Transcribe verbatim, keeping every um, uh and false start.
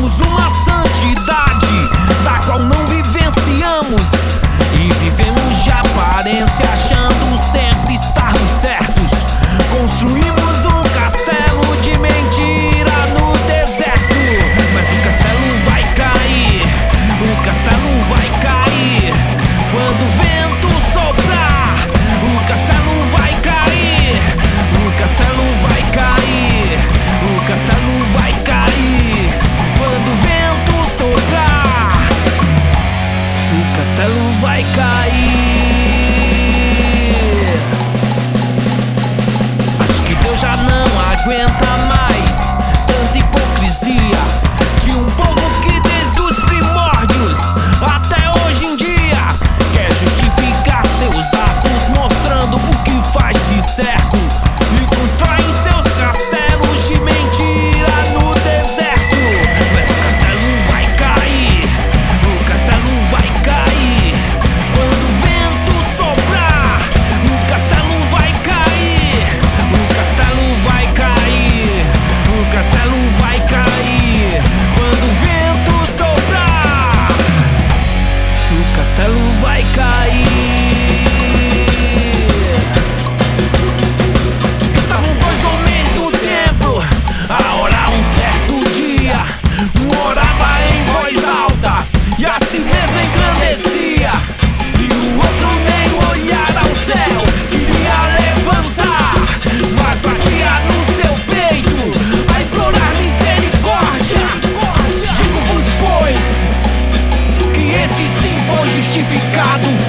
Buscamos uma santidade da qual não vivenciamos, e vivemos de aparência achando sempre estarmos certos. Construímos um castelo de mentira no deserto, mas o castelo vai cair, o castelo vai cair quando o vento soprar. O castelo vai cair, o castelo vai cair, o castelo vai cair quando o vento soprar. O castelo vai cair. Acho que Deus já não aguenta mais tanta hipocrisia de um povo que desde os primórdios até hoje em dia quer justificar seus atos, mostrando o que faz de certo, e constroem seus castelos de mentira no deserto. Mas o castelo vai cair, o castelo vai cair quando o vento soprar. O castelo vai cair, o castelo vai cair, o castelo vai cair quando o vento soprar. O castelo vai cair. Estavam dois homens no templo a orar um certo dia. Um orava em voz alta e a si mesmo engrandecia, e o outro nem olhar ao céu queria levantar, mas batia no seu peito a implorar misericórdia. Digo-vos, pois, que esse sim foi justificado